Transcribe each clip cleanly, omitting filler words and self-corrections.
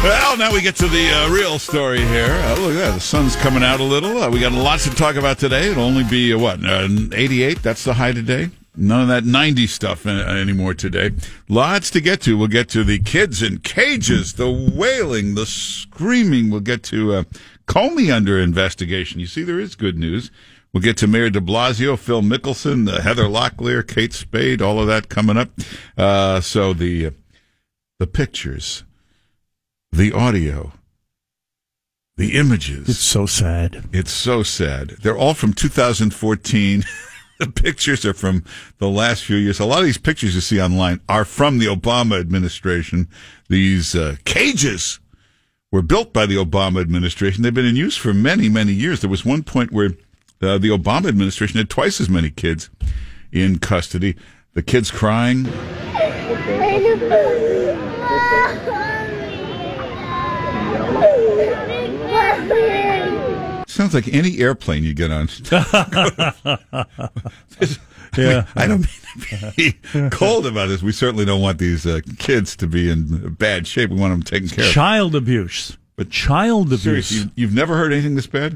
Well, now we get to the real story here. Look at that. The sun's coming out a little. We got lots to talk about today. It'll only be, 88? That's the high today. None of that 90 stuff anymore today. Lots to get to. We'll get to the kids in cages, the wailing, the screaming. We'll get to Comey under investigation. You see, there is good news. We'll get to Mayor de Blasio, Phil Mickelson, Heather Locklear, Kate Spade, all of that coming up. So the pictures, the audio, the images. It's so sad. It's so sad. They're all from 2014. The pictures are from the last few years. A lot of these pictures you see online are from the Obama administration. These cages were built by the Obama administration. They've been in use for many, many years. There was one point where the Obama administration had twice as many kids in custody. The kids crying. Sounds like any airplane you get on. Yeah. I don't mean to be cold about this. We certainly don't want these kids to be in bad shape. We want them taken care of. Child abuse. But child abuse. Seriously, you've never heard anything this bad?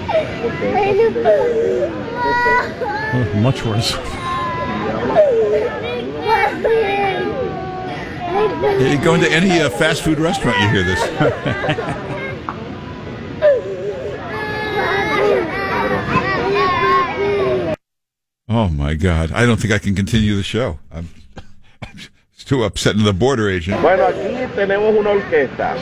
Much worse. You go into any fast food restaurant, you hear this. Oh, my God. I don't think I can continue the show. It's too upsetting the border agent. Bueno, aquí tenemos una orquesta.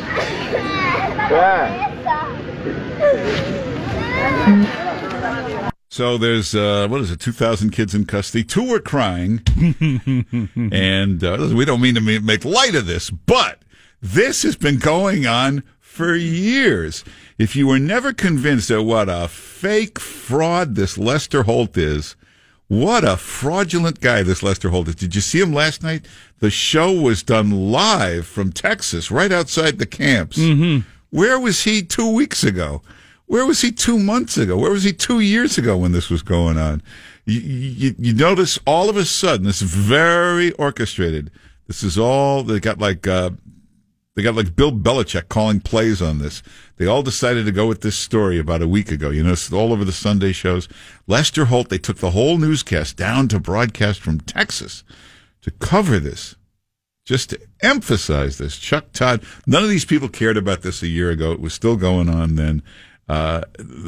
So there's, 2,000 kids in custody. 2 were crying. And we don't mean to make light of this, but this has been going on for years. If you were never convinced of what a fake fraud this Lester Holt is, what a fraudulent guy this Lester Holt is. Did you see him last night? The show was done live from Texas, right outside the camps. Mm-hmm. Where was he 2 weeks ago? Where was he 2 months ago? Where was he 2 years ago when this was going on? You notice all of a sudden, this is very orchestrated. This is all, they got like Bill Belichick calling plays on this. They all decided to go with this story about a week ago. You know, it's all over the Sunday shows. Lester Holt, they took the whole newscast down to broadcast from Texas to cover this, just to emphasize this. Chuck Todd, none of these people cared about this a year ago. It was still going on then. I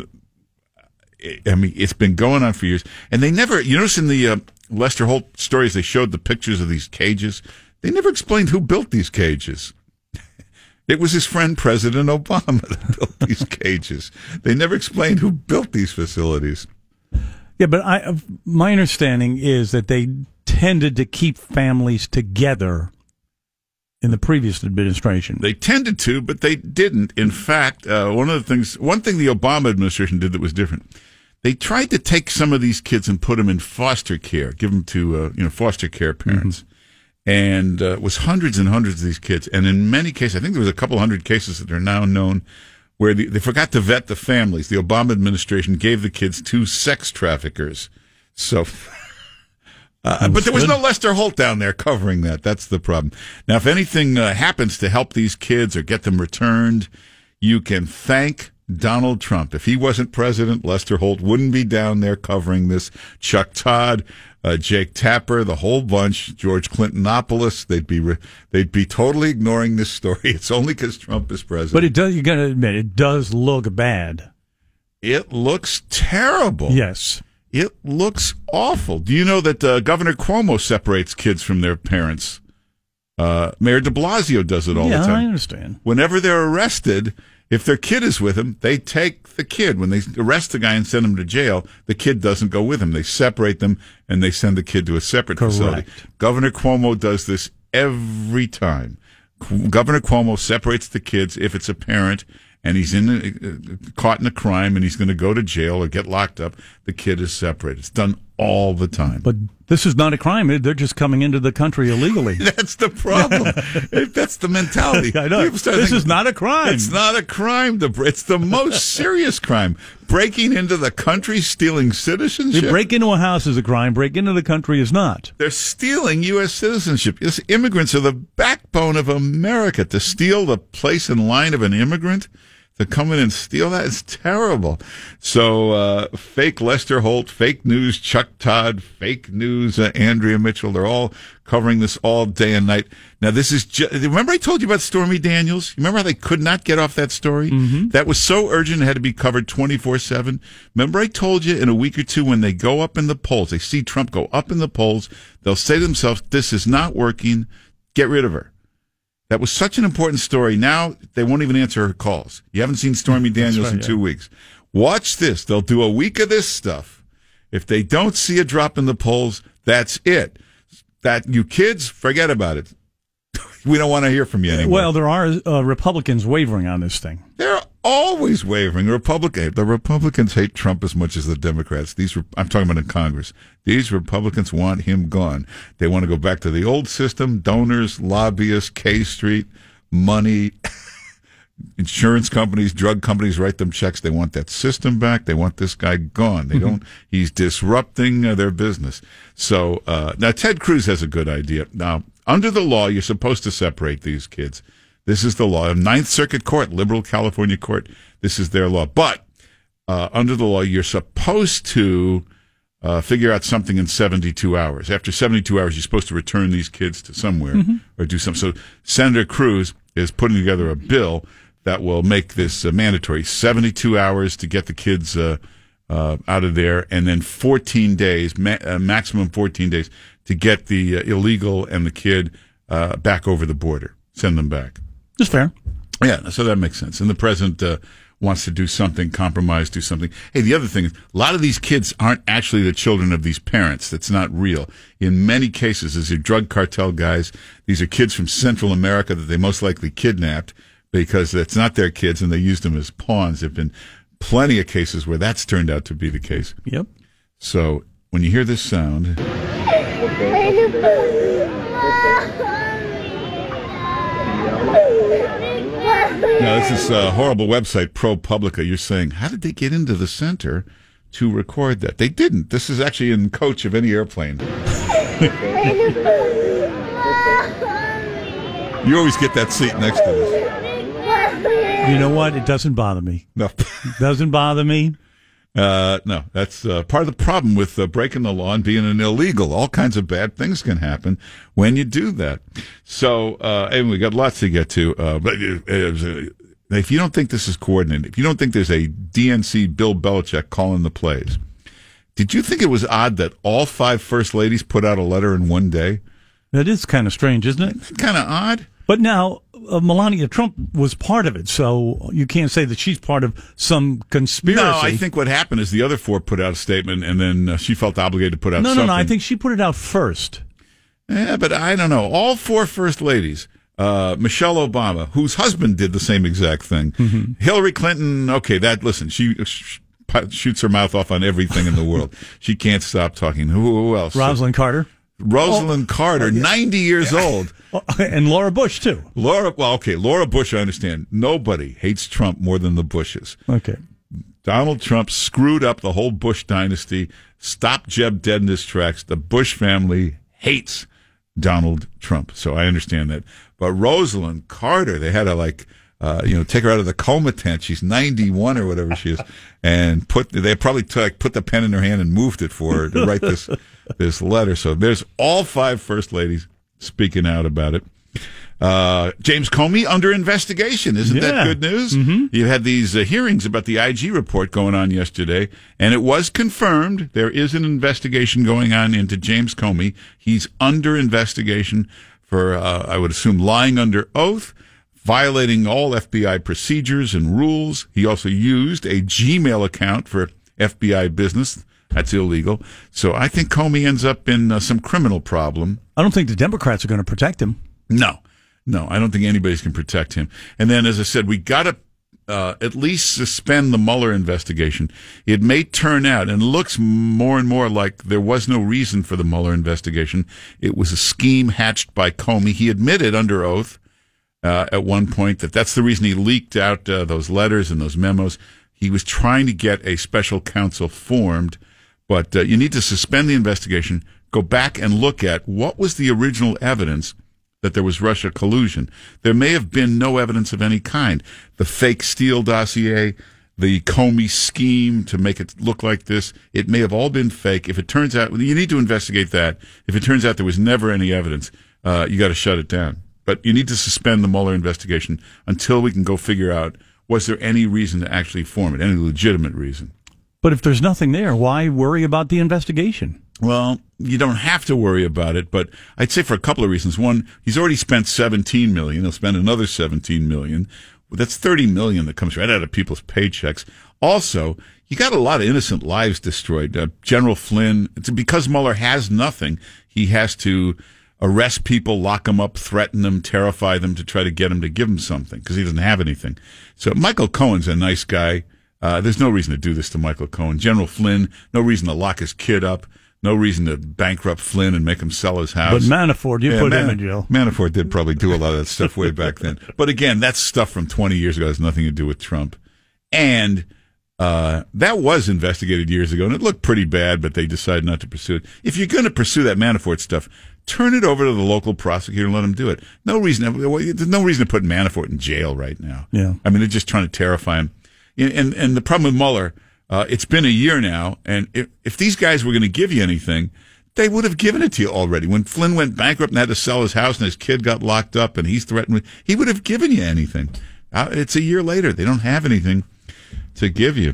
mean, it's been going on for years. And they never, you notice in the Lester Holt stories, they showed the pictures of these cages. They never explained who built these cages. It was his friend, President Obama, that built these cages. They never explained who built these facilities. Yeah, but my understanding is that they tended to keep families together in the previous administration. They tended to, but they didn't. In fact, one thing the Obama administration did that was different. They tried to take some of these kids and put them in foster care, give them to foster care parents. Mm-hmm. And it was hundreds and hundreds of these kids. And in many cases, I think there was a couple hundred cases that are now known where they forgot to vet the families. The Obama administration gave the kids to sex traffickers. So, but there was no Lester Holt down there covering that. That's the problem. Now, if anything happens to help these kids or get them returned, you can thank Donald Trump. If he wasn't president, Lester Holt wouldn't be down there covering this. Chuck Todd, Jake Tapper, the whole bunch, George Clintonopoulos, they'd be totally ignoring this story. It's only because Trump is president. But it does, you got to admit, it does look bad. It looks terrible. Yes. It looks awful. Do you know that Governor Cuomo separates kids from their parents? Mayor de Blasio does it all the time. Yeah, I understand. Whenever they're arrested, if their kid is with him, they take the kid. When they arrest the guy and send him to jail, the kid doesn't go with him. They separate them, and they send the kid to a separate facility. Governor Cuomo does this every time. Governor Cuomo separates the kids if it's a parent and he's caught in a crime, and he's going to go to jail or get locked up, the kid is separated. It's done all the time. But this is not a crime. They're just coming into the country illegally. That's the problem. That's the mentality. I know. This is not a crime. It's not a crime. It's the most serious crime. Breaking into the country, stealing citizenship. You break into a house is a crime. Break into the country is not. They're stealing U.S. citizenship. Immigrants are the backbone of America. To steal the place in line of an immigrant, to come in and steal that is terrible. So, fake Lester Holt, fake news Chuck Todd, fake news Andrea Mitchell, they're all covering this all day and night. Now, this is remember I told you about Stormy Daniels? Remember how they could not get off that story? Mm-hmm. That was so urgent it had to be covered 24/7. Remember I told you in a week or two when they go up in the polls, they see Trump go up in the polls, they'll say to themselves, this is not working, get rid of her. That was such an important story. Now they won't even answer her calls. You haven't seen Stormy Daniels in 2 weeks. Watch this. They'll do a week of this stuff. If they don't see a drop in the polls, that's it. That you kids, forget about it. We don't want to hear from you anymore. Well, there are Republicans wavering on this thing. They're always wavering. The Republicans hate Trump as much as the Democrats. I'm talking about in Congress. These Republicans want him gone. They want to go back to the old system, donors, lobbyists, K Street, money, insurance companies, drug companies write them checks. They want that system back. They want this guy gone. They don't. He's disrupting their business. So now Ted Cruz has a good idea. Now, under the law, you're supposed to separate these kids. This is the law. Ninth Circuit Court, liberal California court, this is their law. But under the law, you're supposed to figure out something in 72 hours. After 72 hours, you're supposed to return these kids to somewhere or do something. So Senator Cruz is putting together a bill that will make this mandatory. 72 hours to get the kids out of there, and then 14 days, maximum 14 days, to get the illegal and the kid back over the border. Send them back. That's fair. Yeah, so that makes sense. And the president wants to do something, compromise, do something. Hey, the other thing is, a lot of these kids aren't actually the children of these parents. That's not real. In many cases, these are drug cartel guys. These are kids from Central America that they most likely kidnapped because that's not their kids, and they used them as pawns. There have been plenty of cases where that's turned out to be the case. Yep. So when you hear this sound... Now, this is a horrible website, ProPublica. You're saying, how did they get into the center to record that? They didn't. This is actually in coach of any airplane. You always get that seat next to this. You know what? It doesn't bother me. No. It doesn't bother me. No, that's part of the problem with breaking the law and being an illegal. All kinds of bad things can happen when you do that. So, and we got lots to get to. But if you don't think this is coordinated, if you don't think there's a DNC Bill Belichick calling the plays, did you think it was odd that all 5 first ladies put out a letter in one day? That is kind of strange, isn't it? It's kind of odd. But now, Melania Trump was part of it, so you can't say that she's part of some conspiracy. No, I think what happened is the other 4 put out a statement, and then she felt obligated to put out something. No, I think she put it out first. Yeah, but I don't know. All 4 first ladies, Michelle Obama, whose husband did the same exact thing. Mm-hmm. Hillary Clinton, okay, listen, she shoots her mouth off on everything in the world. She can't stop talking. Who else? Rosalind Carter. Carter, 90 years old. And Laura Bush, too. Laura Bush, I understand. Nobody hates Trump more than the Bushes. Okay. Donald Trump screwed up the whole Bush dynasty, stopped Jeb dead in his tracks. The Bush family hates Donald Trump, so I understand that. But Rosalind Carter, they had to take her out of the coma tent. She's 91 or whatever she is, and they probably put the pen in her hand and moved it for her to write this letter. So there's all 5 first ladies speaking out about it. James Comey under investigation. Isn't that good news? Mm-hmm. You had these hearings about the IG report going on yesterday, and it was confirmed there is an investigation going on into James Comey. He's under investigation for, I would assume, lying under oath, violating all FBI procedures and rules. He also used a Gmail account for FBI business. That's illegal. So I think Comey ends up in some criminal problem. I don't think the Democrats are going to protect him. No, I don't think anybody's can protect him. And then, as I said, we got at least suspend the Mueller investigation. It may turn out, and looks more and more like there was no reason for the Mueller investigation. It was a scheme hatched by Comey. He admitted under oath at one point that that's the reason he leaked out those letters and those memos. He was trying to get a special counsel formed, but you need to suspend the investigation, go back and look at what was the original evidence that there was Russia collusion. There may have been no evidence of any kind. The fake Steele dossier, the Comey scheme to make it look like this, it may have all been fake. If it turns out, you need to investigate that. If it turns out there was never any evidence, you got to shut it down. But you need to suspend the Mueller investigation until we can go figure out, was there any reason to actually form it, any legitimate reason? But if there's nothing there, why worry about the investigation? Well, you don't have to worry about it, but I'd say for a couple of reasons. One, he's already spent $17 million. He'll spend another $17 million. That's $30 million that comes right out of people's paychecks. Also, you got a lot of innocent lives destroyed. General Flynn, because Mueller has nothing, he has to arrest people, lock them up, threaten them, terrify them to try to get them to give him something because he doesn't have anything. So Michael Cohen's a nice guy. There's no reason to do this to Michael Cohen. General Flynn, no reason to lock his kid up. No reason to bankrupt Flynn and make him sell his house. But Manafort, you put him in jail. Manafort did probably do a lot of that stuff way back then. But again, that's stuff from 20 years ago. It has nothing to do with Trump. And that was investigated years ago, and it looked pretty bad, but they decided not to pursue it. If you're going to pursue that Manafort stuff, turn it over to the local prosecutor and let him do it. There's no reason to put Manafort in jail right now. Yeah. I mean, they're just trying to terrify him. And the problem with Mueller, it's been a year now, and if these guys were going to give you anything, they would have given it to you already. When Flynn went bankrupt and had to sell his house and his kid got locked up and he's threatened, he would have given you anything. It's a year later. They don't have anything to give you.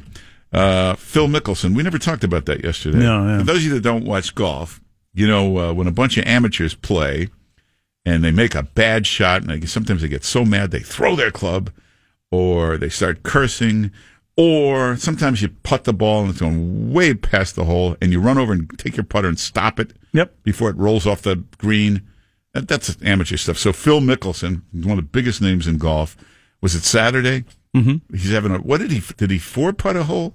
Phil Mickelson, we never talked about that yesterday. No, yeah. For those of you that don't watch golf, you know, when a bunch of amateurs play and they make a bad shot, and sometimes they get so mad they throw their club or they start cursing, or sometimes you putt the ball and it's going way past the hole, and you run over and take your putter and stop it before it rolls off the green. That's amateur stuff. So Phil Mickelson, one of the biggest names in golf, was it Saturday? Mm-hmm. He's having did he four-putt a hole?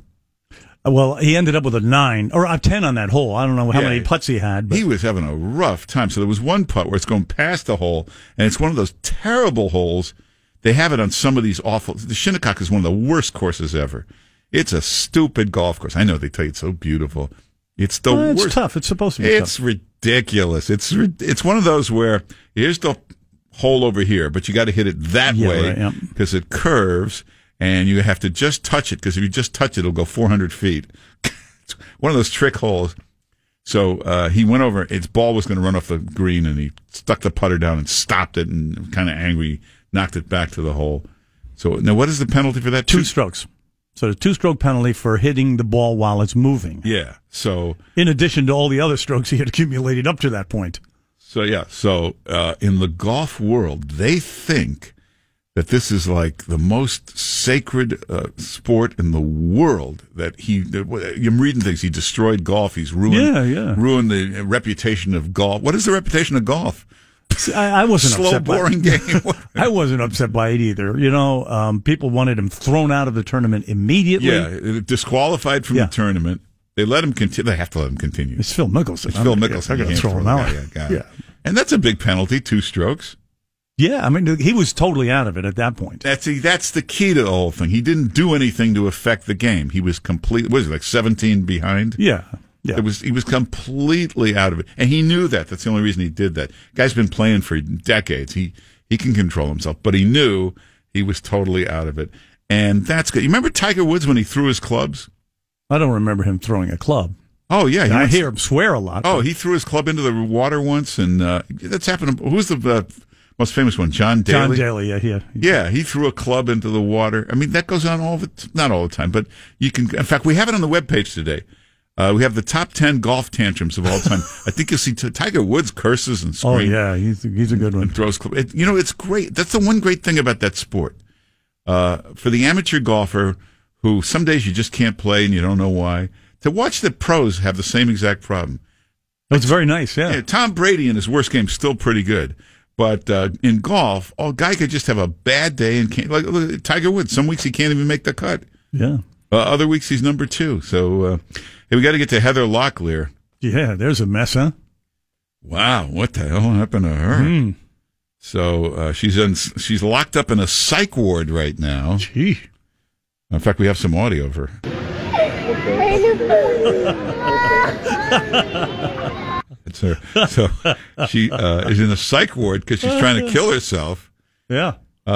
Well, he ended up with a 9 or a 10 on that hole. I don't know how many putts he had. But. He was having a rough time. So there was one putt where it's going past the hole, and it's one of those terrible holes. They have it on some of these awful. The Shinnecock is one of the worst courses ever. It's a stupid golf course. I know they tell you it's so beautiful. It's the worst. It's tough. It's supposed to be tough. It's ridiculous. It's one of those where here's the hole over here, but you got to hit it that way because it curves, and you have to just touch it, because if you just touch it, it'll go 400 feet. It's one of those trick holes. So he went over. Its ball was going to run off the green, and he stuck the putter down and stopped it, and kind of angry, knocked it back to the hole. So now, what is the penalty for that? 2 strokes. So the 2-stroke penalty for hitting the ball while it's moving. Yeah. So in addition to all the other strokes he had accumulated up to that point. So yeah. So in the golf world, they think that this is like the most sacred sport in the world. That I'm reading things. He destroyed golf. He's ruined the reputation of golf. What is the reputation of golf? I wasn't slow, upset boring game. I wasn't upset by it either. You know, people wanted him thrown out of the tournament immediately. Yeah, disqualified from the tournament. They let him continue. They have to let him continue. It's Phil Mickelson. It's Phil Mickelson. I got to throw him out. Yeah, and that's a big penalty. 2 strokes. Yeah, I mean, he was totally out of it at that point. That's the key to the whole thing. He didn't do anything to affect the game. He was complete. Was it like 17 behind? Yeah. Yeah. He was completely out of it, and he knew that. That's the only reason he did that. Guy's been playing for decades. He can control himself, but he knew he was totally out of it, and that's good. You remember Tiger Woods when he threw his clubs? I don't remember him throwing a club. Oh yeah, I hear him swear a lot. Oh, he threw his club into the water once, and that's happened. Who's the most famous one? John Daly. John Daly, yeah. He threw a club into the water. I mean, that goes on not all the time, but you can. In fact, we have it on the webpage today. We have the top 10 golf tantrums of all time. I think you'll see Tiger Woods curses and screams. Oh, yeah, he's a good one. And throws clubs. It's great. That's the one great thing about that sport. For the amateur golfer who some days you just can't play and you don't know why, to watch the pros have the same exact problem. It's very nice, yeah. Tom Brady in his worst game is still pretty good. But in golf, a guy could just have a bad day and can't. Like look at Tiger Woods, some weeks he can't even make the cut. Yeah. Other weeks he's number 2. So hey, we got to get to Heather Locklear. Yeah, there's a mess, huh? Wow, what the hell happened to her? So she's locked up in a psych ward right now. Gee. In fact, we have some audio of her. It's her. So she is in a psych ward because she's trying to kill herself. Yeah.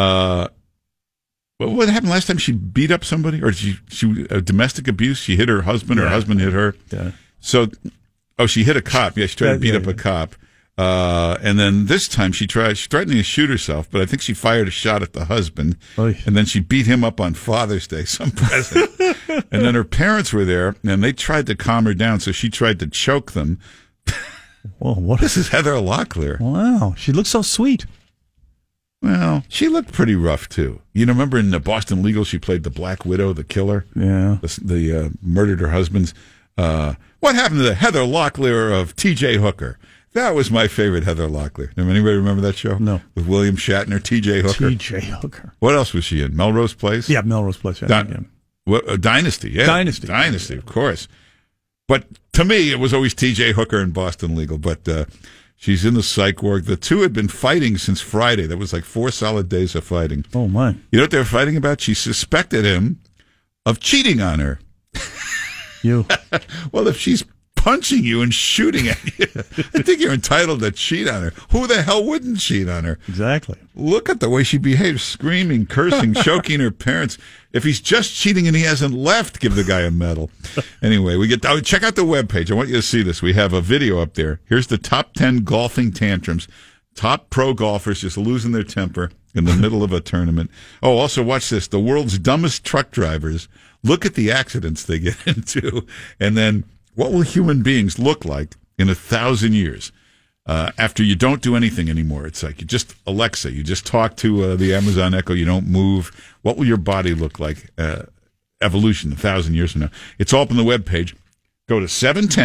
What happened last time? She beat up somebody, or she domestic abuse? She hit her husband. Her husband hit her. Yeah. So, she hit a cop. Yeah, she tried to beat up a cop. And then this time she's threatening to shoot herself, but I think she fired a shot at the husband. Oy. And then she beat him up on Father's Day, some present. And then her parents were there, and they tried to calm her down, so she tried to choke them. Well, what? This is Heather Locklear. Wow, she looks so sweet. Well, she looked pretty rough, too. You know, remember in the Boston Legal, she played the Black Widow, the killer? Yeah. The murdered her husband's. What happened to the Heather Locklear of T.J. Hooker? That was my favorite Heather Locklear. Anybody remember that show? No. With William Shatner, T.J. Hooker. T.J. Hooker. What else was she in? Melrose Place? Yeah, Melrose Place. Yeah. Dynasty, yeah. Dynasty, of course. But to me, it was always T.J. Hooker and Boston Legal. But she's in the psych ward. The two had been fighting since Friday. That was like 4 solid days of fighting. Oh, my. You know what they were fighting about? She suspected him of cheating on her. You. Well, if she's punching you and shooting at you, I think you're entitled to cheat on her. Who the hell wouldn't cheat on her? Exactly. Look at the way she behaves, screaming, cursing, choking her parents. If he's just cheating and he hasn't left, give the guy a medal. Anyway, check out the webpage. I want you to see this. We have a video up there. Here's the top 10 golfing tantrums. Top pro golfers just losing their temper in the middle of a tournament. Oh, also watch this. The world's dumbest truck drivers. Look at the accidents they get into. And then what will human beings look like in 1,000 years after you don't do anything anymore? It's like you just Alexa, you just talk to the Amazon Echo, you don't move. What will your body look like? Evolution 1,000 years from now. It's all up on the webpage. Go to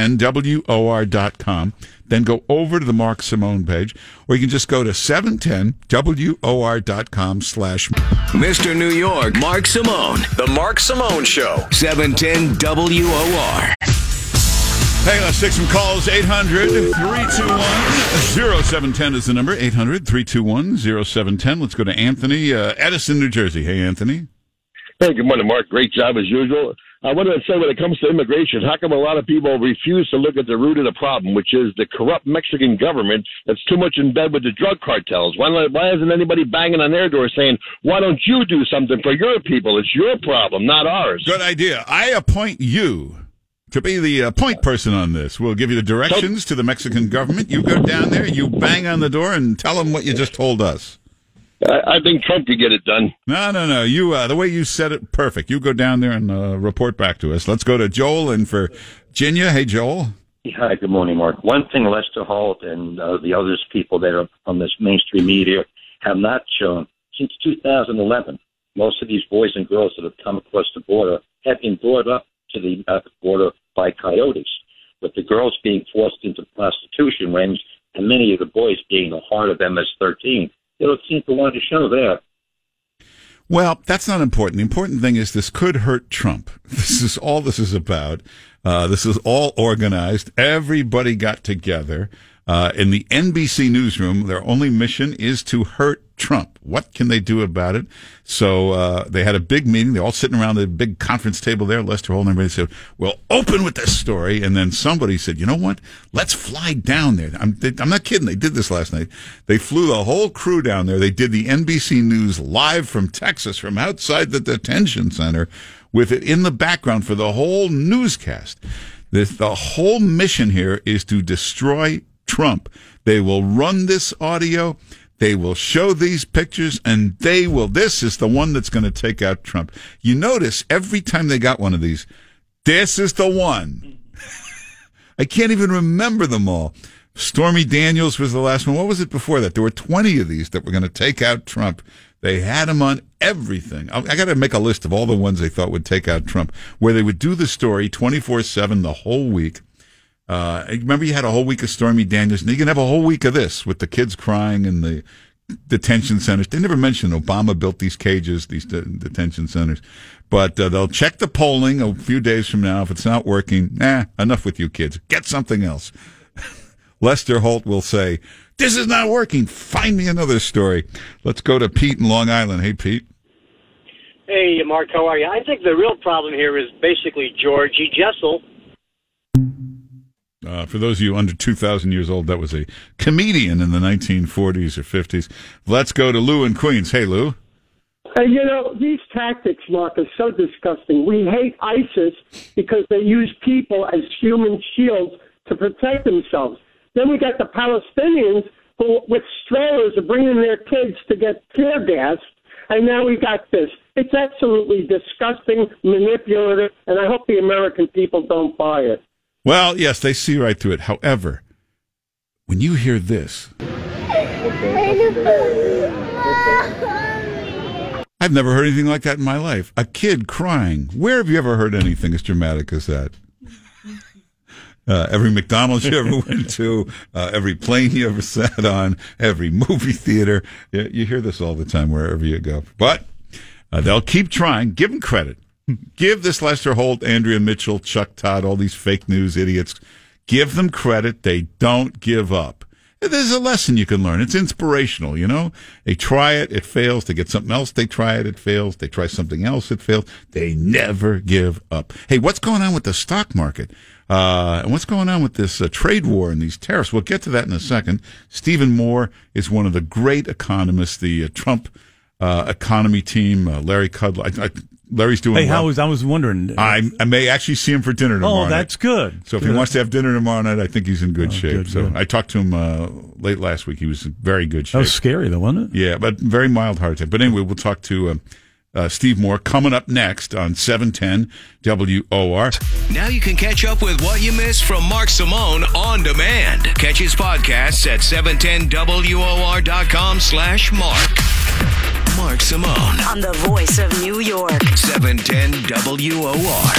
710WOR.com, then go over to the Mark Simone page, or you can just go to 710WOR.com/ Mr. New York, Mark Simone. The Mark Simone Show. 710 WOR. Hey, let's take some calls. 800-321-0710 is the number. 800-321-0710. Let's go to Anthony, Edison, New Jersey. Hey, Anthony. Hey, good morning, Mark. Great job as usual. I wanted to say when it comes to immigration, how come a lot of people refuse to look at the root of the problem, which is the corrupt Mexican government that's too much in bed with the drug cartels? Why isn't anybody banging on their door saying, why don't you do something for your people? It's your problem, not ours. Good idea. I appoint you to be the point person on this. We'll give you the directions to the Mexican government. You go down there, you bang on the door, and tell them what you just told us. I think Trump could get it done. No. You, the way you said it, perfect. You go down there and report back to us. Let's go to Joel in Virginia. Hey, Joel. Hi, good morning, Mark. One thing Lester Holt and the other people that are on this mainstream media have not shown, since 2011, most of these boys and girls that have come across the border have been brought up to the border by coyotes, with the girls being forced into prostitution rings and many of the boys being the heart of MS-13. They don't seem to want to show that. Well, that's not important. The important thing is this could hurt Trump. This is all this is about. This is all organized. Everybody got together in the NBC newsroom. Their only mission is to hurt Trump. What can they do about it? So they had a big meeting. They're all sitting around the big conference table there. Lester Holt and everybody said, we'll open with this story. And then somebody said, you know what? Let's fly down there. I'm not kidding. They did this last night. They flew the whole crew down there. They did the NBC News live from Texas, from outside the detention center, with it in the background for the whole newscast. The whole mission here is to destroy Trump. They will run this audio. They will show these pictures, and this is the one that's going to take out Trump. You notice every time they got one of these, this is the one. I can't even remember them all. Stormy Daniels was the last one. What was it before that? There were 20 of these that were going to take out Trump. They had him on everything. I got to make a list of all the ones they thought would take out Trump, where they would do the story 24/7 the whole week. Remember, you had a whole week of Stormy Daniels, and you can have a whole week of this with the kids crying in the detention centers. They never mentioned Obama built these cages, these detention centers. But they'll check the polling a few days from now. If it's not working, enough with you kids. Get something else. Lester Holt will say, this is not working. Find me another story. Let's go to Pete in Long Island. Hey, Pete. Hey, Mark, how are you? I think the real problem here is basically Georgie Jessel. For those of you under 2,000 years old, that was a comedian in the 1940s or 50s. Let's go to Lou in Queens. Hey, Lou. These tactics, Mark, are so disgusting. We hate ISIS because they use people as human shields to protect themselves. Then we got the Palestinians who, with strollers, are bringing their kids to get tear gassed. And now we got this. It's absolutely disgusting, manipulative, and I hope the American people don't buy it. Well, yes, they see right through it. However, when you hear this, I've never heard anything like that in my life. A kid crying. Where have you ever heard anything as dramatic as that? Every McDonald's you ever went to, every plane you ever sat on, every movie theater. You hear this all the time wherever you go. But they'll keep trying. Give them credit. Give this Lester Holt, Andrea Mitchell, Chuck Todd, all these fake news idiots, give them credit. They don't give up. There's a lesson you can learn. It's inspirational, They try it, it fails. They get something else, they try it, it fails. They try something else, it fails. They never give up. Hey, what's going on with the stock market? And what's going on with this trade war and these tariffs? We'll get to that in a second. Stephen Moore is one of the great economists, the Trump economy team, Larry Kudlow. Larry's doing well. I was wondering. I may actually see him for dinner tomorrow night. Oh, that's good. So if he wants to have dinner tomorrow night, I think he's in good shape. Good. I talked to him late last week. He was in very good shape. That was scary, though, wasn't it? Yeah, but very mild heart attack. But anyway, we'll talk to Steve Moore coming up next on 710 WOR. Now you can catch up with what you missed from Mark Simone on demand. Catch his podcasts at 710WOR.com/Mark. Mark Simone. On the voice of New York. 710 WOR.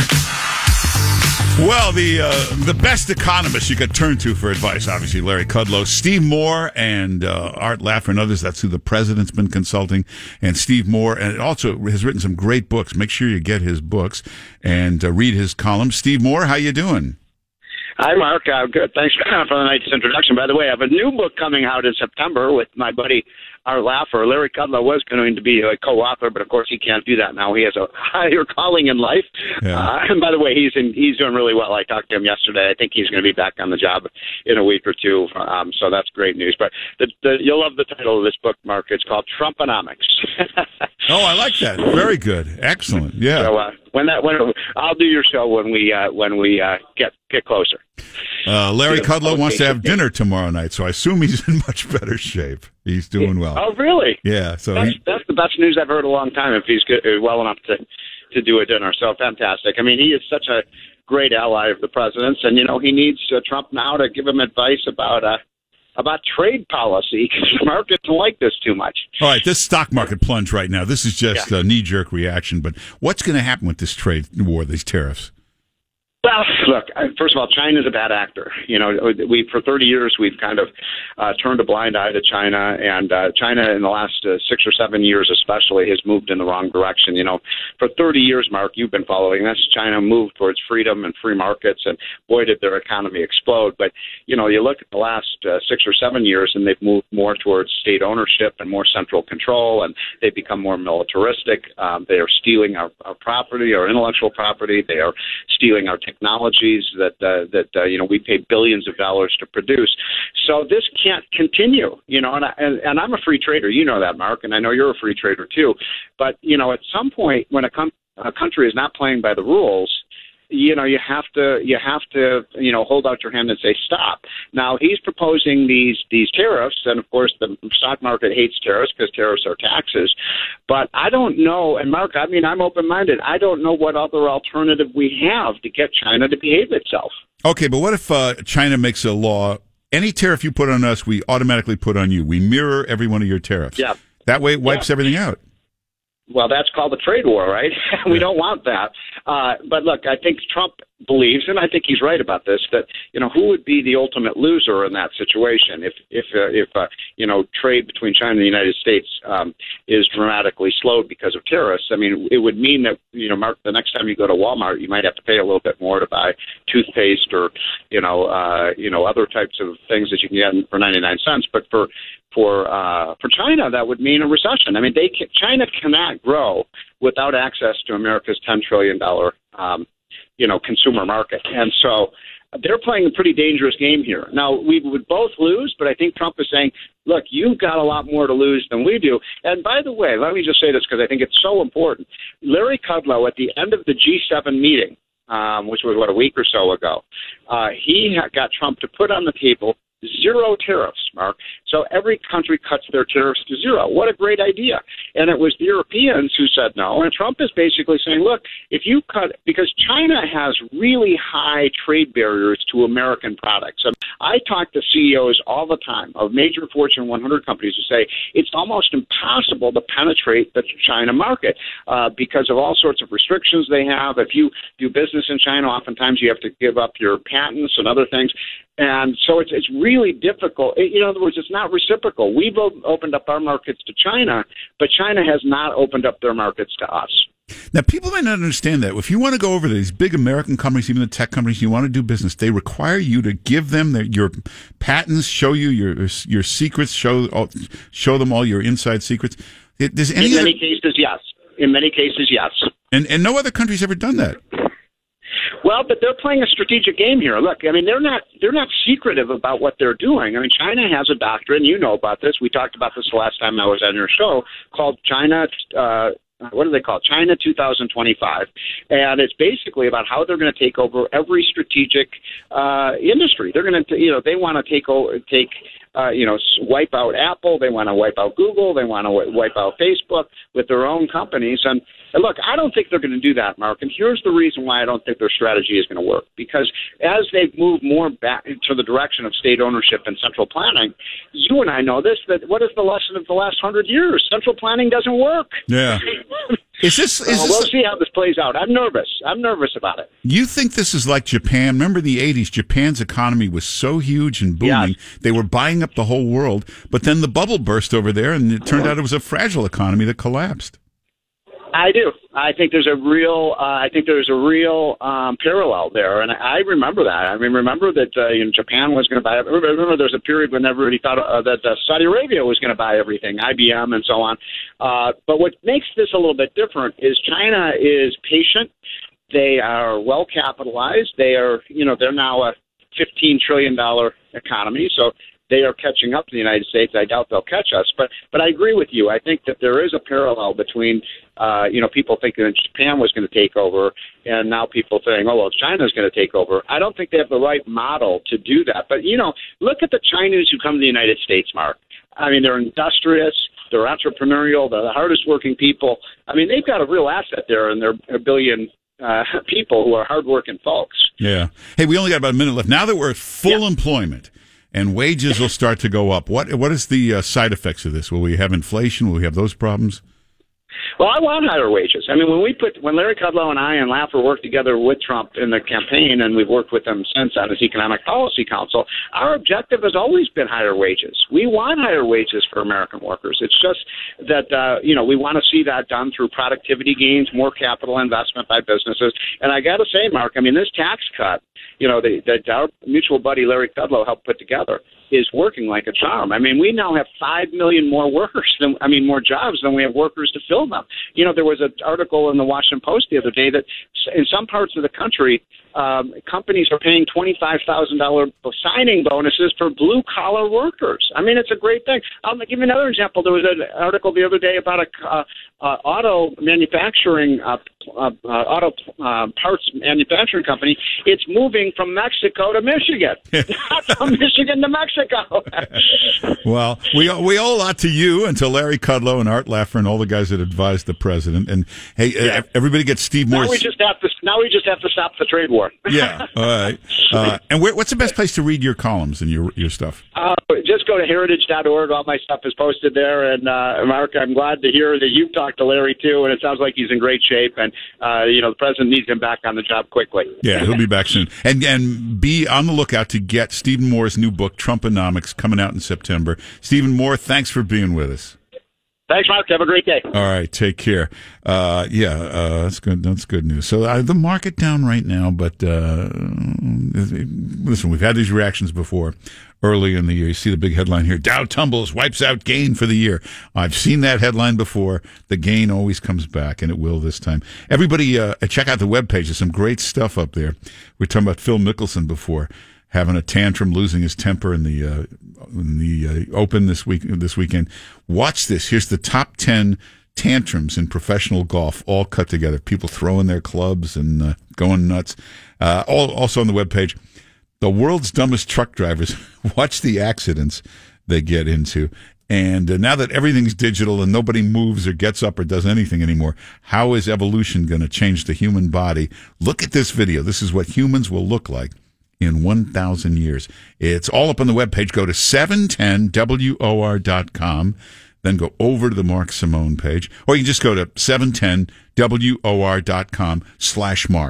Well, the best economists you could turn to for advice, obviously, Larry Kudlow, Steve Moore, and Art Laffer and others. That's who the president's been consulting. And Steve Moore and also has written some great books. Make sure you get his books and read his columns. Steve Moore, how you doing? Hi, Mark. Good. Thanks for the nice introduction. By the way, I have a new book coming out in September with my buddy Art Laffer. Larry Kudlow was going to be a co-author, but of course he can't do that now. He has a higher calling in life. Yeah. And by the way, he's doing really well. I talked to him yesterday. I think he's going to be back on the job in a week or two. So that's great news. But you'll love the title of this book, Mark. It's called Trumponomics. Oh, I like that. Very good. Excellent. Yeah. So when I'll do your show when we get closer. Larry Kudlow wants to have dinner tomorrow night, so I assume he's in much better shape. He's doing well. Oh, really? Yeah. So that's the best news I've heard in a long time. If he's good, well enough to do a dinner, so fantastic. I mean, he is such a great ally of the president's, and he needs Trump now to give him advice about trade policy because the market doesn't like this too much. All right, this stock market plunge right now. This is just a knee-jerk reaction, but what's going to happen with this trade war, these tariffs? Well, look, first of all, China's a bad actor. For 30 years, we've kind of turned a blind eye to China, and China in the last 6 or 7 years especially has moved in the wrong direction. For 30 years, Mark, you've been following this. China moved towards freedom and free markets, and boy, did their economy explode. But, you look at the last 6 or 7 years, and they've moved more towards state ownership and more central control, and they've become more militaristic. They are stealing our property, our intellectual property. They are stealing our technologies that we pay billions of dollars to produce. So this can't continue, and I'm a free trader. You know that, Mark, and I know you're a free trader too. But, at some point when a country is not playing by the rules, you have to hold out your hand and say stop. Now he's proposing these tariffs, and of course the stock market hates tariffs because tariffs are taxes. But I don't know, and Mark, I'm open-minded. I don't know what other alternative we have to get China to behave itself. Okay, but what if China makes a law? Any tariff you put on us, we automatically put on you. We mirror every one of your tariffs. Yeah. That way it wipes everything out. Well, that's called a trade war, right? We don't want that. But look, I think Trump believes, and I think he's right about this, that who would be the ultimate loser in that situation if trade between China and the United States is dramatically slowed because of tariffs. I mean, it would mean that Mark, the next time you go to Walmart, you might have to pay a little bit more to buy toothpaste or other types of things that you can get for 99 cents. But for China, that would mean a recession. I mean, China cannot grow without access to America's $10 trillion, consumer market. And so they're playing a pretty dangerous game here. Now, we would both lose, but I think Trump is saying, look, you've got a lot more to lose than we do. And by the way, let me just say this because I think it's so important. Larry Kudlow, at the end of the G7 meeting, which was, a week or so ago, he got Trump to put on the table 0 tariffs, Mark. So every country cuts their tariffs to 0. What a great idea. And it was the Europeans who said no. And Trump is basically saying, look, if you cut, because China has really high trade barriers to American products. I talk to CEOs all the time of major Fortune 100 companies who say it's almost impossible to penetrate the China market because of all sorts of restrictions they have. If you do business in China, oftentimes you have to give up your patents and other things. And so it's really difficult. In other words, it's not reciprocal. We've opened up our markets to China, but China has not opened up their markets to us. Now, people might not understand that. If you want to go over to these big American companies, even the tech companies, you want to do business, they require you to give them your patents, show you your secrets, show them all your inside secrets. In many cases, yes. In many cases, yes. And no other country's ever done that. Well, but they're playing a strategic game here. Look, I mean, they're not secretive about what they're doing. I mean, China has a doctrine. You know about this. We talked about this the last time I was on your show, called China. What do they call it? China 2025, and it's basically about how they're going to take over every strategic industry. They're going to, they want to wipe out Apple. They want to wipe out Google. They want to wipe out Facebook with their own companies. And look, I don't think they're going to do that, Mark. And here's the reason why I don't think their strategy is going to work. Because as they've moved more back into the direction of state ownership and central planning, you and I know this, that what is the lesson of the last 100 years? Central planning doesn't work. Yeah. We'll see how this plays out. I'm nervous about it. You think this is like Japan? Remember the 80s, Japan's economy was so huge and booming. Yes. They were buying up the whole world, but then the bubble burst over there, and it turned out it was a fragile economy that collapsed. I do. I think there's a real parallel there, and I remember that. I mean, remember that Japan was going to buy. Remember, there's a period when everybody thought that Saudi Arabia was going to buy everything, IBM and so on. But what makes this a little bit different is China is patient. They are well capitalized. They are, they're now a $15 trillion economy. So they are catching up to the United States. I doubt they'll catch us. But I agree with you. I think that there is a parallel between, people thinking that Japan was going to take over, and now people saying, oh, well, China's going to take over. I don't think they have the right model to do that. But, look at the Chinese who come to the United States, Mark. I mean, they're industrious. They're entrepreneurial. They're the hardest working people. I mean, they've got a real asset there, and they're a billion people who are hardworking folks. Yeah. Hey, we only got about a minute left. Now that we're at full employment, and wages will start to go up. What is the side effects of this? Will we have inflation? Will we have those problems? Well, I want higher wages. I mean, when Larry Kudlow and I and Laffer worked together with Trump in the campaign, and we've worked with him since on his Economic Policy Council, our objective has always been higher wages. We want higher wages for American workers. It's just that, we want to see that done through productivity gains, more capital investment by businesses. And I got to say, Mark, I mean, this tax cut, that our mutual buddy Larry Kudlow helped put together is working like a charm. I mean, we now have 5 million more more jobs than we have workers to fill them. There was an article in the Washington Post the other day that in some parts of the country, companies are paying $25,000 signing bonuses for blue-collar workers. I mean, it's a great thing. I'll give you another example. There was an article the other day about auto manufacturing, auto parts manufacturing company. It's moving from Mexico to Michigan, not from Michigan to Mexico. Mexico. Well, we owe a lot to you and to Larry Kudlow and Art Laffer and all the guys that advised the president. And hey, everybody gets Steve Morse. Now we just have to stop the trade war. Yeah. All right. And what's the best place to read your columns and your stuff? Just go to heritage.org. All my stuff is posted there. And Mark, I'm glad to hear that you've talked to Larry too, and it sounds like he's in great shape. And the president needs him back on the job quickly. Yeah, he'll be back soon. And be on the lookout to get Stephen Moore's new book, Trumponomics, coming out in September. Stephen Moore, thanks for being with us. Thanks, Mark. Have a great day. All right, take care. That's good. That's good news. So the market down right now, but listen, we've had these reactions before early in the year. You see the big headline here: Dow tumbles, wipes out gain for the year. I've seen that headline before. The gain always comes back, and it will this time. Everybody, check out the webpage. There's some great stuff up there. We were talking about Phil Mickelson before, having a tantrum, losing his temper in the Open this weekend. Watch this. Here's the top 10 tantrums in professional golf, all cut together. People throwing their clubs and going nuts. Also on the webpage, the world's dumbest truck drivers. Watch the accidents they get into. And now that everything's digital and nobody moves or gets up or does anything anymore, how is evolution going to change the human body? Look at this video. This is what humans will look like in 1,000 years. It's all up on the webpage. Go to 710WOR.com, then go over to the Mark Simone page, or you can just go to 710WOR.com/Mark.